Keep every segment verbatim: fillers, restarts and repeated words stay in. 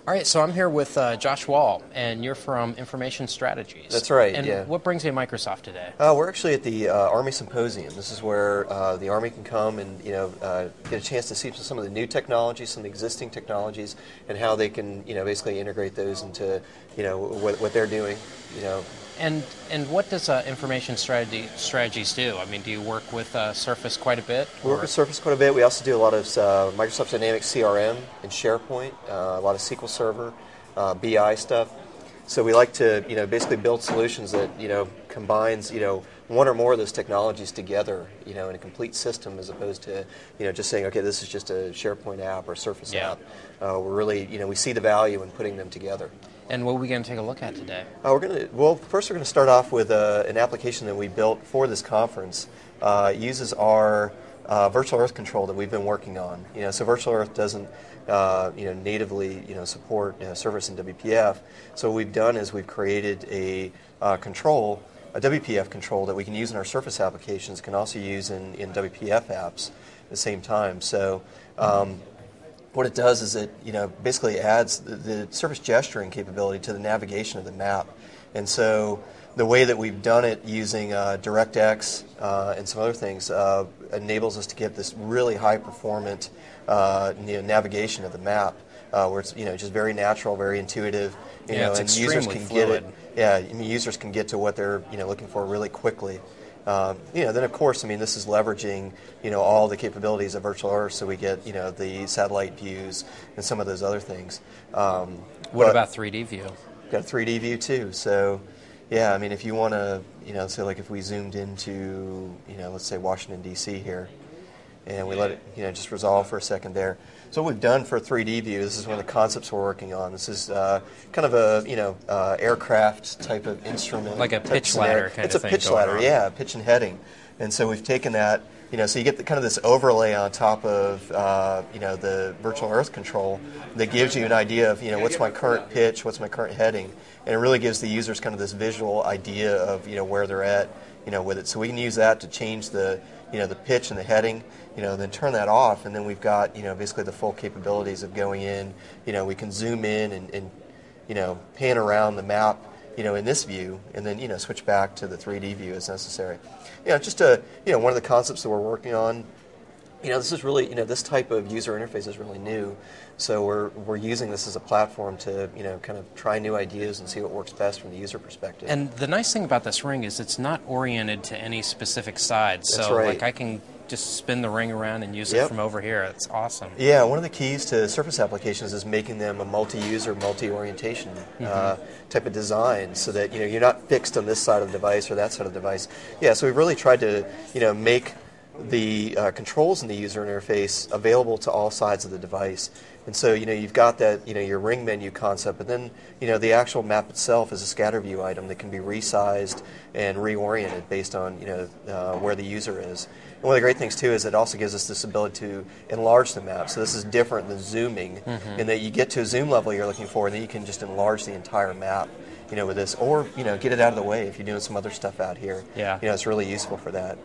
All right, so I'm here with uh, Josh Wall, and you're from Information Strategies. That's right, And yeah. what brings you to Microsoft today? Uh, we're actually at the uh, Army Symposium. This is where uh, the Army can come and you know uh, get a chance to see some of the new technologies, some of the existing technologies, and how they can you know basically integrate those into you know what, what they're doing. You know. And and what does uh, Information strategy, Strategies do? I mean, do you work with uh, Surface quite a bit? We work with Surface quite a bit. We also do a lot of uh, Microsoft Dynamics C R M and SharePoint, uh, a lot of S Q L Server, uh, B I stuff. So we like to, you know, basically build solutions that, you know, combines, you know, one or more of those technologies together, you know, in a complete system, as opposed to, you know, just saying, okay, this is just a SharePoint app or Surface yeah. app. Uh, we're really, you know, we see the value in putting them together. And what are we going to take a look at today? Uh, we're going to, well, first we're going to start off with uh, an application that we built for this conference. Uh, it uses our uh, virtual earth control that we've been working on. You know, so virtual earth doesn't, uh, you know, natively, you know, support you know, Surface and W P F. So what we've done is we've created a uh, control, a W P F control that we can use in our Surface applications, can also use in, in W P F apps at the same time. So. Um, What it does is it, you know, basically adds the, the Surface gesturing capability to the navigation of the map. And so the way that we've done it using uh, DirectX uh, and some other things uh, enables us to get this really high performant uh, you know, navigation of the map, uh, where it's you know just very natural, very intuitive. You yeah, know, it's and extremely users can fluid. get it. Yeah, I mean, users can get to what they're you know looking for really quickly. Um, you know, then of course, I mean, this is leveraging, you know, all the capabilities of Virtual Earth, so we get, you know, the satellite views and some of those other things. Um, what about three D view? Got a three D view too. So, yeah, I mean, if you want to, you know, say like if we zoomed into, you know, let's say Washington D C here, and we let it, you know, just resolve for a second there. So what we've done for a three D view, this is one of the concepts we're working on. This is uh, kind of a, you know, uh, aircraft type of instrument. Like a pitch ladder kind it's of thing. It's a pitch ladder, on. yeah, pitch and heading. And so we've taken that, you know, so you get the, kind of this overlay on top of, uh, you know, the virtual earth control that gives you an idea of, you know, what's my current pitch, what's my current heading. And it really gives the users kind of this visual idea of, you know, where they're at, you know, with it. So we can use that to change the, you know, the pitch and the heading, you know, then turn that off, and then we've got, you know, basically the full capabilities of going in. You know, we can zoom in and, and you know, pan around the map, you know, in this view, and then, you know, switch back to the three D view as necessary. You know, just a, you know, one of the concepts that we're working on. You know, this is really, you know, this type of user interface is really new. So we're we're using this as a platform to, you know, kind of try new ideas and see what works best from the user perspective. And the nice thing about this ring is it's not oriented to any specific side. That's so, right. like, I can just spin the ring around and use Yep. it from over here. It's awesome. Yeah, one of the keys to Surface applications is making them a multi-user, multi-orientation mm-hmm. uh, type of design, so that you know you're not fixed on this side of the device or that side of the device. Yeah, so we've really tried to you know make the uh, controls in the user interface available to all sides of the device. And so, you know, you've got that, you know, your ring menu concept, but then, you know, the actual map itself is a scatter view item that can be resized and reoriented based on, you know, uh, where the user is. And one of the great things, too, is it also gives us this ability to enlarge the map. So this is different than zooming, mm-hmm. in that you get to a zoom level you're looking for, and then you can just enlarge the entire map, you know, with this. Or, you know, get it out of the way if you're doing some other stuff out here. Yeah. You know, it's really useful for that.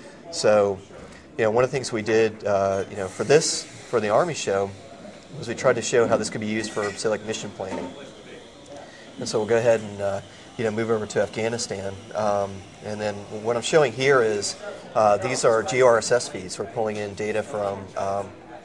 So, you know, one of the things we did, uh, you know, for this, for the Army show, was we tried to show how this could be used for, say, like mission planning. And so we'll go ahead and, uh, you know, move over to Afghanistan. Um, and then what I'm showing here is uh, these are G R S S feeds. We're pulling in data from um,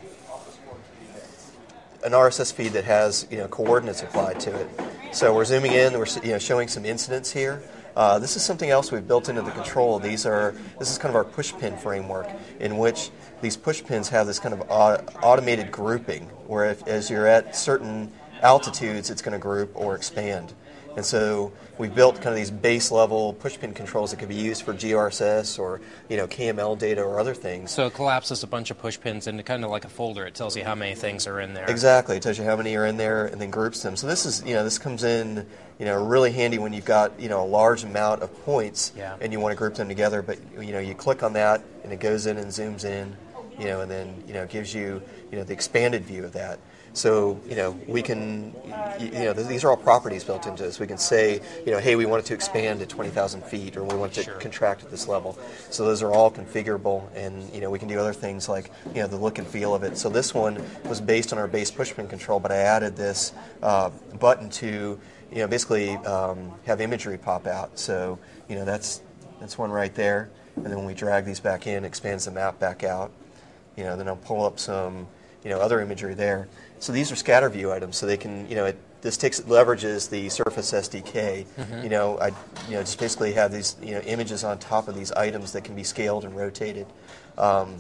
an R S S feed that has, you know, coordinates applied to it. So we're zooming in. We're, you know, showing some incidents here. Uh, this is something else we've built into the control. These are this is kind of our push pin framework, in which these push pins have this kind of au- automated grouping, where if, as you're at certain altitudes, it's going to group or expand. And so we've built kind of these base level push pin controls that can be used for G R S S or you know K M L data or other things. So it collapses a bunch of push pins into kind of like a folder. It tells you how many things are in there. Exactly. It tells you how many are in there and then groups them. So this is you know this comes in you know really handy when you've got you know a large amount of points yeah. and you want to group them together. But you know you click on that and it goes in and zooms in you know, and then you know gives you you know the expanded view of that. So, you know, we can, you know, these are all properties built into this. We can say, you know, hey, we want it to expand to twenty thousand feet, or we want it to Sure. contract at this level. So those are all configurable, and, you know, we can do other things like, you know, the look and feel of it. So this one was based on our base pushpin control, but I added this uh, button to, you know, basically um, have imagery pop out. So, you know, that's, that's one right there. And then when we drag these back in, it expands the map back out. You know, then I'll pull up some, you know, other imagery there. So these are scatter view items, so they can, you know, it, this takes leverages the Surface S D K. Mm-hmm. You know, I, you know, just basically have these, you know, images on top of these items that can be scaled and rotated. Um,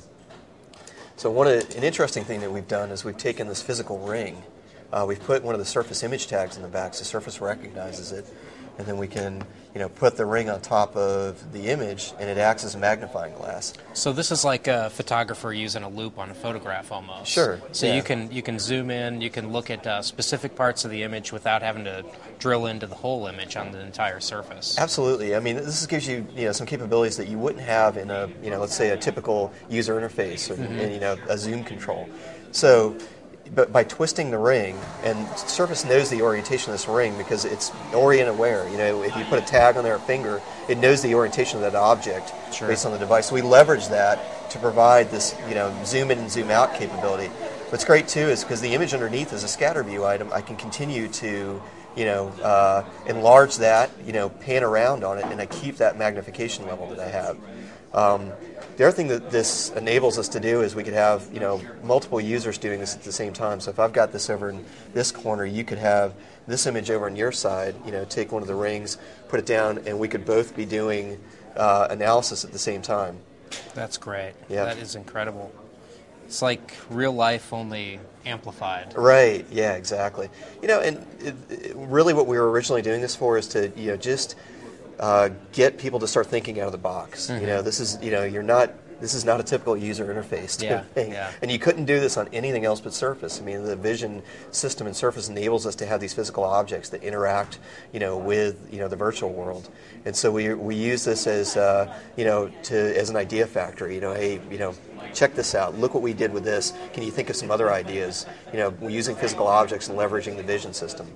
so one of, an interesting thing that we've done is we've taken this physical ring, uh, we've put one of the Surface image tags in the back, so Surface recognizes it, and then we can, you know, put the ring on top of the image, and it acts as a magnifying glass. So this is like a photographer using a loop on a photograph almost. Sure. So yeah. you can you can zoom in, you can look at uh, specific parts of the image without having to drill into the whole image on the entire surface. Absolutely. I mean, this gives you, you know, some capabilities that you wouldn't have in a, you know, let's say a typical user interface or, mm-hmm. and, you know, a zoom control. So, but by twisting the ring, and Surface knows the orientation of this ring because it's orient aware. You know, if you put a tag on their finger, it knows the orientation of that object sure. based on the device. So we leverage that to provide this, you know, zoom in and zoom out capability. What's great too is because the image underneath is a scatter view item, I can continue to, you know, uh, enlarge that, you know, pan around on it, and I keep that magnification level that I have. Um, The other thing that this enables us to do is we could have, you know, multiple users doing this at the same time. So if I've got this over in this corner, you could have this image over on your side, you know, take one of the rings, put it down, and we could both be doing uh, analysis at the same time. That's great. Yeah. That is incredible. It's like real life, only amplified. Right, yeah, exactly. You know, and it, it, really what we were originally doing this for is to, you know, just Uh, get people to start thinking out of the box. Mm-hmm. You know, this is, you know, you're not, this is not a typical user interface type yeah, thing. Yeah. And you couldn't do this on anything else but Surface. I mean, the vision system in Surface enables us to have these physical objects that interact, you know, with, you know, the virtual world. And so we we use this as, uh, you know, to as an idea factory. You know, hey, you know, check this out. Look what we did with this. Can you think of some other ideas? You know, using physical objects and leveraging the vision system.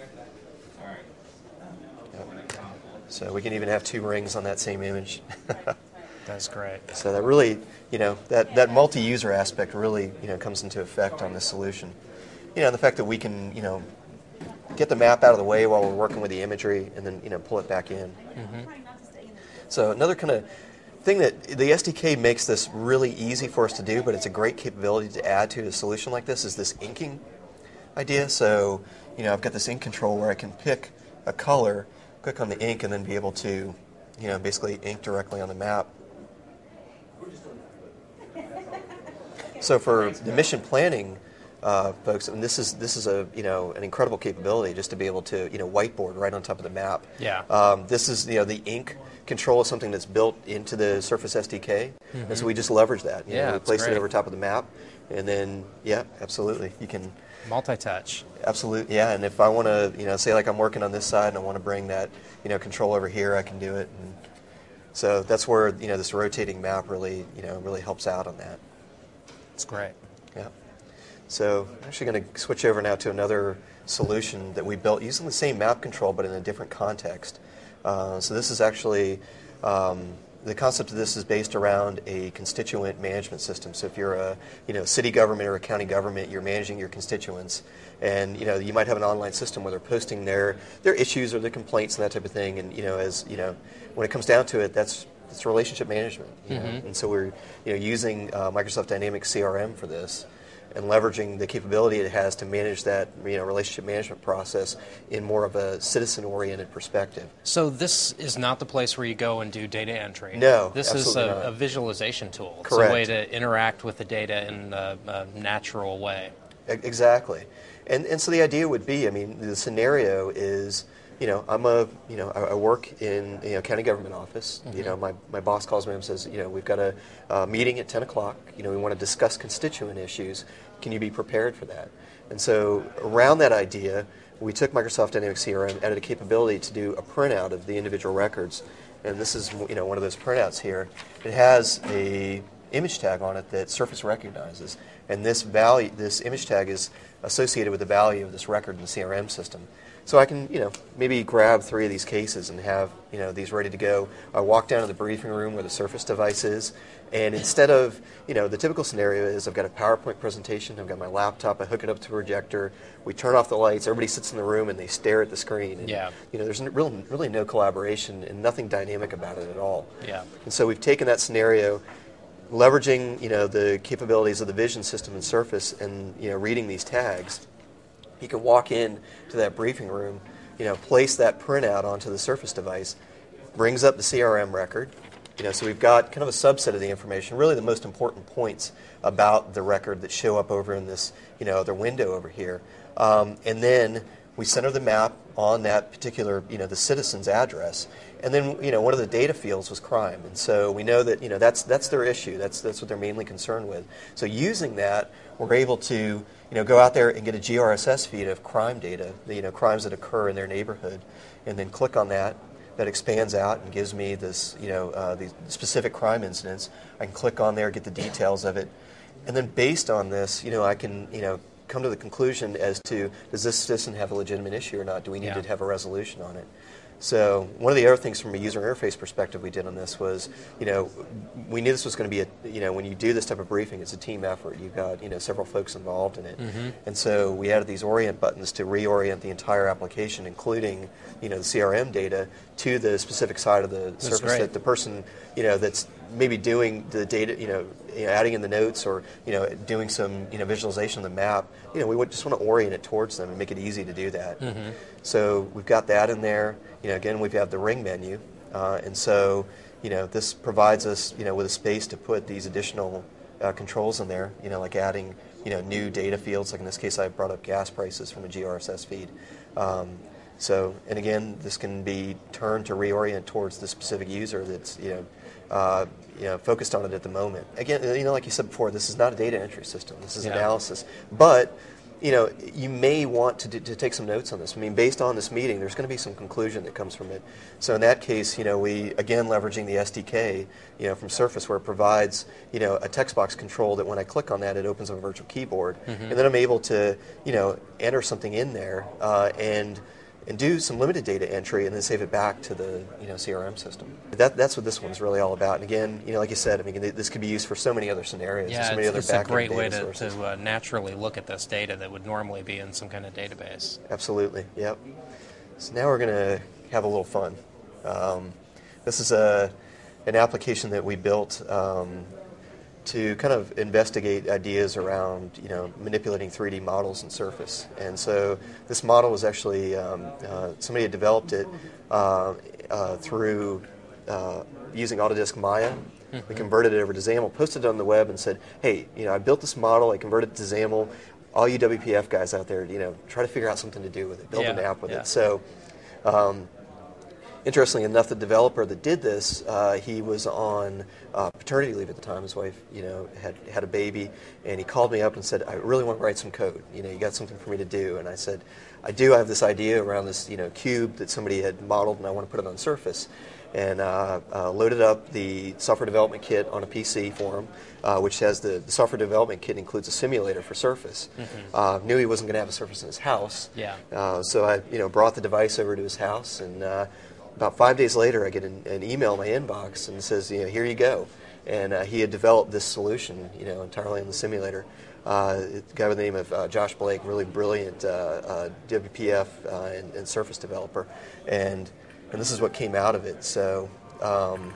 So we can even have two rings on that same image. That's great. So that really, you know, that, that multi-user aspect really, you know, comes into effect on this solution. You know, the fact that we can, you know, get the map out of the way while we're working with the imagery and then, you know, pull it back in. Mm-hmm. So another kind of thing that the S D K makes this really easy for us to do, but it's a great capability to add to a solution like this, is this inking idea. So, you know, I've got this ink control where I can pick a color, click on the ink, and then be able to, you know, basically ink directly on the map. So for the mission planning uh, folks, and this is this is a you know an incredible capability just to be able to you know whiteboard right on top of the map. Yeah. Um, this is you know the ink control is something that's built into the Surface S D K, mm-hmm. and so we just leverage that. You yeah, know, we place great. it over top of the map, and then yeah, absolutely, you can multi-touch. Absolutely, yeah. And if I want to, you know, say like I'm working on this side and I want to bring that, you know, control over here, I can do it. And so that's where you know this rotating map really, you know, really helps out on that. It's great. Yeah. So I'm actually going to switch over now to another solution that we built using the same map control, but in a different context. Uh, so this is actually. Um, The concept of this is based around a constituent management system. So if you're a you know city government or a county government, you're managing your constituents, and you know you might have an online system where they're posting their their issues or their complaints and that type of thing. And you know as you know when it comes down to it, that's it's relationship management. You mm-hmm. know? And so we're you know using uh, Microsoft Dynamics C R M for this, and leveraging the capability it has to manage that you know relationship management process in more of a citizen-oriented perspective. So this is not the place where you go and do data entry. No, this is absolutely a, not. a visualization tool. Correct. It's a way to interact with the data in a, a natural way. Exactly, and and so the idea would be, I mean, the scenario is. You know, I'm a, you know, I, I work in, you know, county government office. Mm-hmm. You know, my, my boss calls me and says, you know, we've got a uh, meeting at ten o'clock. You know, we want to discuss constituent issues. Can you be prepared for that? And so around that idea, we took Microsoft Dynamics C R M, added a capability to do a printout of the individual records. And this is, you know, one of those printouts here. It has a, image tag on it that Surface recognizes, and this value, this image tag is associated with the value of this record in the C R M system. So I can, you know, maybe grab three of these cases and have, you know, these ready to go. I walk down to the briefing room where the Surface device is, and instead of, you know, the typical scenario is I've got a PowerPoint presentation, I've got my laptop, I hook it up to a projector, we turn off the lights, everybody sits in the room and they stare at the screen. And, yeah. you know, there's n- real, really no collaboration and nothing dynamic about it at all. Yeah. And so we've taken that scenario, leveraging, you know, the capabilities of the vision system in Surface and, you know, reading these tags. You can walk in to that briefing room, you know, place that printout onto the Surface device, brings up the C R M record. You know, so we've got kind of a subset of the information, really the most important points about the record that show up over in this, you know, other window over here. Um, and then we center the map on that particular, you know, the citizen's address. And then, you know, one of the data fields was crime. And so we know that, you know, that's that's their issue. That's that's what they're mainly concerned with. So using that, we're able to, you know, go out there and get a G R S S feed of crime data, you know, crimes that occur in their neighborhood, and then click on that. That expands out and gives me this, you know, uh, these specific crime incidents. I can click on there, get the details of it, and then based on this, you know, I can, you know, come to the conclusion as to, does this citizen have a legitimate issue or not? Do we need yeah. to have a resolution on it? So one of the other things from a user interface perspective we did on this was, you know, we knew this was going to be a, you know, when you do this type of briefing, it's a team effort. You've got, you know, several folks involved in it. Mm-hmm. And so we added these orient buttons to reorient the entire application, including, you know, the C R M data to the specific side of the That's Surface great. that the person, you know, that's maybe doing the data, you know, you know, adding in the notes or, you know, doing some, you know, visualization of the map, you know, we would just want to orient it towards them and make it easy to do that. Mm-hmm. So we've got that in there. You know, again, we've got the ring menu, uh, and so, you know, this provides us, you know, with a space to put these additional uh, controls in there, you know, like adding, you know, new data fields. Like in this case, I brought up gas prices from a G R S S feed. Um, so, and again, this can be turned to reorient towards the specific user that's, you know, uh, you know, focused on it at the moment. Again, you know, like you said before, this is not a data entry system. This is Yeah. analysis. But, you know, you may want to, do, to take some notes on this. I mean, based on this meeting, there's going to be some conclusion that comes from it. So in that case, you know, we, again, leveraging the S D K, you know, from Surface, where it provides, you know, a text box control that when I click on that, it opens up a virtual keyboard. Mm-hmm. And then I'm able to, you know, enter something in there uh, and and do some limited data entry and then save it back to the, you know, C R M system. That, that's what this one's really all about. And again, you know, like you said, I mean, this could be used for so many other scenarios. Yeah, so many it's, other it's a back-end great way data to, sources. to uh, naturally look at this data that would normally be in some kind of database. Absolutely, yep. So now we're going to have a little fun. Um, this is a an application that we built um, to kind of investigate ideas around, you know, manipulating three D models in Surface. And so this model was actually, um, uh, somebody had developed it uh, uh, through uh, using Autodesk Maya. Mm-hmm. We converted it over to XAML, posted it on the web and said, hey, you know, I built this model, I converted it to XAML. All you W P F guys out there, you know, try to figure out something to do with it. Build yeah, an app with yeah. it. So, um, interestingly enough, the developer that did this, uh, he was on uh, paternity leave at the time. His wife, you know, had had a baby, and he called me up and said, "I really want to write some code. You know, you got something for me to do?" And I said, "I do. I have this idea around this, you know, cube that somebody had modeled, and I want to put it on Surface." And uh, uh, loaded up the software development kit on a P C for him, uh, which has the, the software development kit includes a simulator for Surface. Mm-hmm. uh, knew he wasn't going to have a Surface in his house, yeah. uh, so I, you know, brought the device over to his house, and uh, about five days later, I get an, an email in my inbox and it says, you know, here you go. And uh, he had developed this solution, you know, entirely on the simulator. Uh, a guy by the name of uh, Josh Blake, really brilliant uh, uh, W P F uh, and, and Surface developer, and and this is what came out of it. So. Um,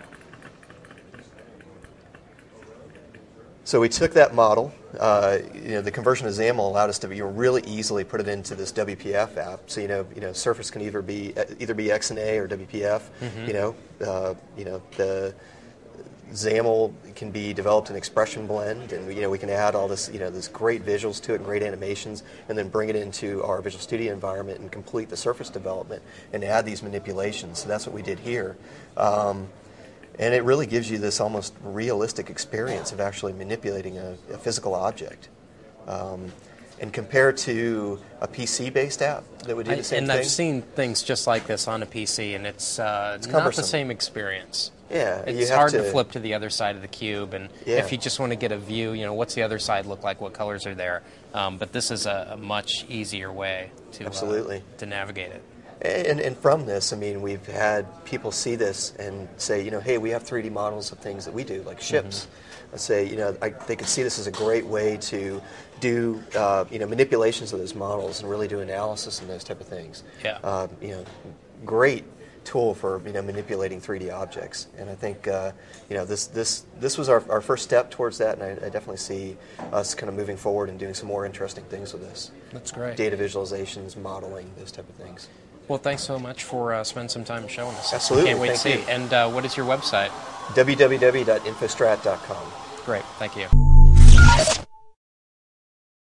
So we took that model, uh, you know, the conversion to XAML allowed us to you know, really easily put it into this W P F app. So you know, you know, Surface can either be either be X N A or W P F. Mm-hmm. You know, uh, you know the XAML can be developed in Expression Blend, and you know we can add all this you know this great visuals to it, and great animations, and then bring it into our Visual Studio environment and complete the Surface development and add these manipulations. So that's what we did here. Um, And it really gives you this almost realistic experience of actually manipulating a, a physical object. Um, and compare to a P C-based app that would do I, the same and thing. I've seen things just like this on a P C, and it's, uh, It's not the cumbersome. same experience. Yeah, It's you have hard to, to- flip to the other side of the cube, and Yeah. if you just want to get a view, you know, what's the other side look like, what colors are there. Um, but this is a, a much easier way to, Absolutely. Uh, to navigate it. And, and from this, I mean, we've had people see this and say, you know, hey, we have three D models of things that we do, like ships. Mm-hmm. And say, you know, I, they could see this as a great way to do, uh, you know, manipulations of those models and really do analysis and those type of things. Yeah. Uh, you know, great tool for, you know, manipulating three D objects. And I think, uh, you know, this this this was our, our first step towards that, and I, I definitely see us kind of moving forward and doing some more interesting things with this. That's great. Data visualizations, modeling, those type of things. Well, thanks so much for uh, spending some time showing us. Absolutely, Can't wait to thank see. you. And uh, what is your website? w w w dot infostrat dot com. Great. Thank you.